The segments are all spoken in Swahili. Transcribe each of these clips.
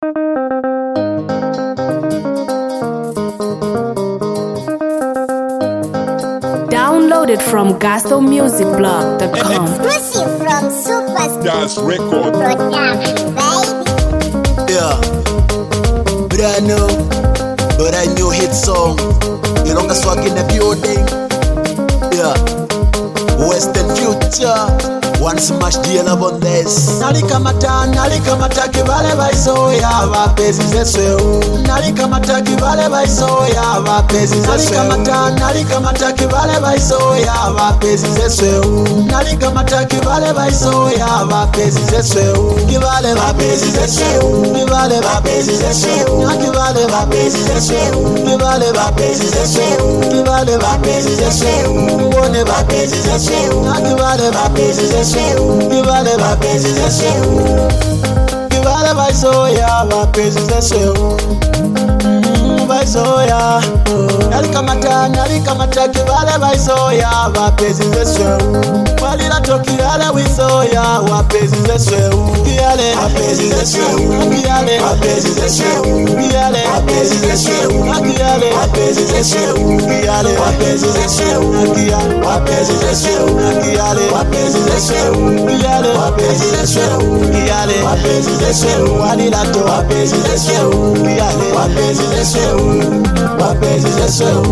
Downloaded from gospelmusicblog.com. Exclusive from Gas Superstar record. Production, baby. Yeah, brand new, but I new hit song. You longer swag in the building. Yeah, Western Future. One smash deal on this. Nalikamata kibale baisoya bapezi zesweu. Nalikamata kibale baisoya bapezi zesweu. Nalikamata kibale baisoya bapezi zesweu. Nalikamata kibale baisoya bapezi zesweu. Kibale bapezi zesweu. Kibale bapezi zesweu. Kibale bapezi zesweu. Kibale bapezi zesweu. Kibale bapezi zesweu. Kuone bapezi zesweu. Kibale bapezi zesweu. Kibale bapezi zesweu. Kibale baisoya bapezi zesweu. Baisoya nalikamata kibale baisoya bapezi zesweu. Walila tokiyale wisoya wapezi zesweu. Kiyale bapezi zesweu. Kiyale bapezi zesweu. Kiyale bapezi zesweu. Kiyale bapezi zesweu. Kiyale bapezi zesweu. Kiyale bapezi zesweu. Kiyale bapezi zesweu. Kiyale bapezi zesweu. Kiyale bapezi zesweu. Walila to bapezi zesweu. Kiyale bapezi zesweu. Bapezi zesweu.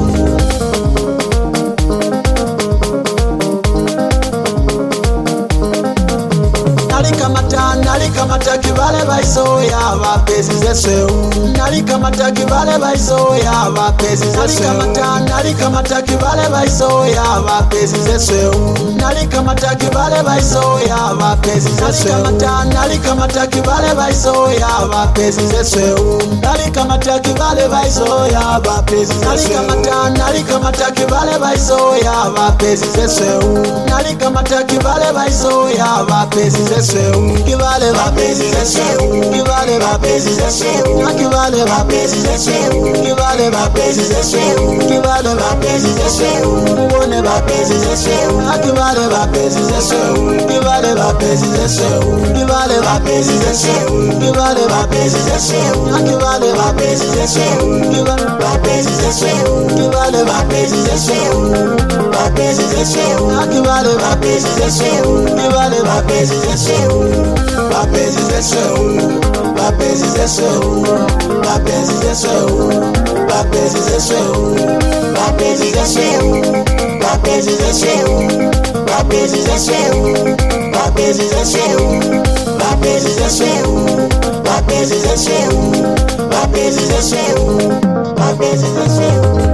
Nalikamata kibale baisoya bapezi zesweu. Nalikamata kibale baisoya bapezi zesweu. Nalikamata kibale baisoya bapezi zesweu. Nalikamata kibale baisoya bapezi zesweu. Nalikamata kibale baisoya bapezi zesweu. Nalikamata kibale baisoya bapezi zesweu. Nalikamata kibale baisoya bapezi zesweu. Nalikamata kibale baisoya bapezi zesweu. Kibale bapezi zesweu. Kibale bapezi zesweu. Kibale bapezi zesweu. Kibale bapezi zesweu. Kibale bapezi zesweu. Kuone bapezi zesweu. Kibale bapezi zesweu. Kibale bapezi zesweu. Kibale bapezi zesweu. Kibale bapezi zesweu. Kibale bapezi zesweu. Kibale bapezi zesweu. Kibale bapezi zesweu. Bapezi zesweu. Kibale bapezi zesweu. Kibale bapezi zesweu. Bapezi zesweu. Bapezi zesweu. Bapezi zesweu. Bapezi zesweu. Bapezi zesweu. Bapezi zesweu. Bapezi zesweu. Bapezi zesweu. Bapezi zesweu. Bapezi zesweu. Bapezi zesweu. Bapezi zesweu.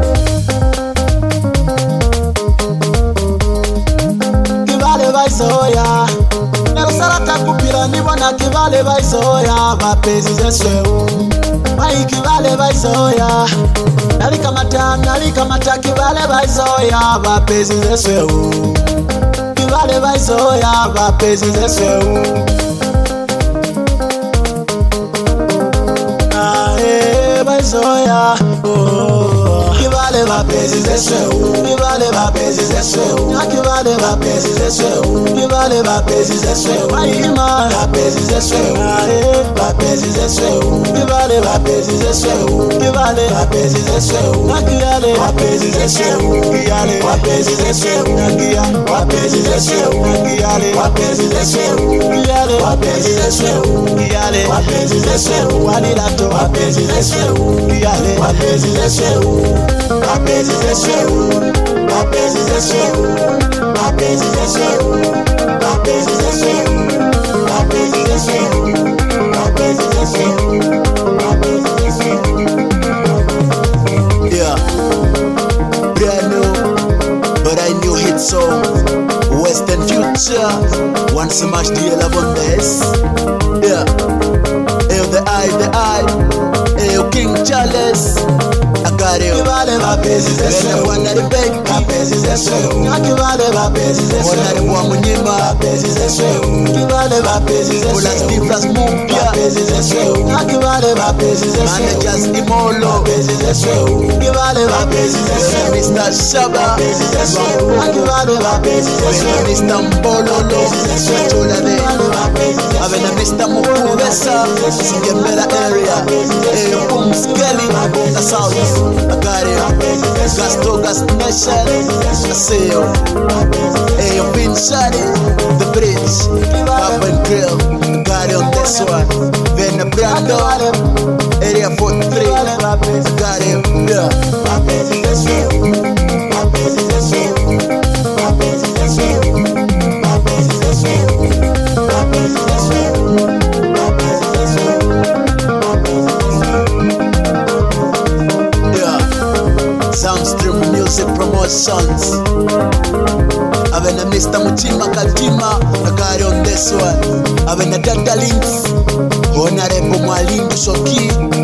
Kibale baisoya narusarata kupira nibona kibale baisoya bapezi zesweu. Mai kibale baisoya nalikamata kibale baisoya bapezi zesweu. Kibale baisoya bapezi zesweu. Baisoya kibale bapezi zesweu. Kibale bapezi zesweu. Kibale bapezi zesweu. Kibale bapezi zesweu. Maima bapezi zesweu. Bapezi zesweu. Kibale bapezi zesweu. Kibale bapezi zesweu. Kiyale bapezi zesweu. Kiyale bapezi zesweu. Kiyale bapezi zesweu. Kiyale bapezi zesweu. Kiyale bapezi zesweu. Kiyale bapezi zesweu. Walila to bapezi zesweu. Kiyale bapezi zesweu. Bapezi zesweu. Bapezi zesweu. Bapezi zesweu. Bapezi zesweu. Bapezi zesweu. Bapezi zesweu. Bapezi zesweu. Yeah, brand new, but I new hit song. Western Future. One smash deal on this. Yeah, the eye. King Charles. Kibale bapezi zesweu. Wana ribeki bapezi zesweu. Kibale bapezi zesweu. Wana ribwa munyima bapezi zesweu. Kibale bapezi zesweu. Ula Steve Ras Mumpia Akibale managers Imolo Akibale Mr. Shaba Akibale Mr. Mbololo Avena Mr. Mukubesa Singembela area Skelly South Agari Gasto Gas Nation Aseo Pin Shadi The Bridge Pub and Grill Agari on this one Vena Brando Area 43 Agari Soundstream Music Promotions Avena Mr. Mutima Katima Agari on this one Avena Data Links Honorable Mwalimu Shoki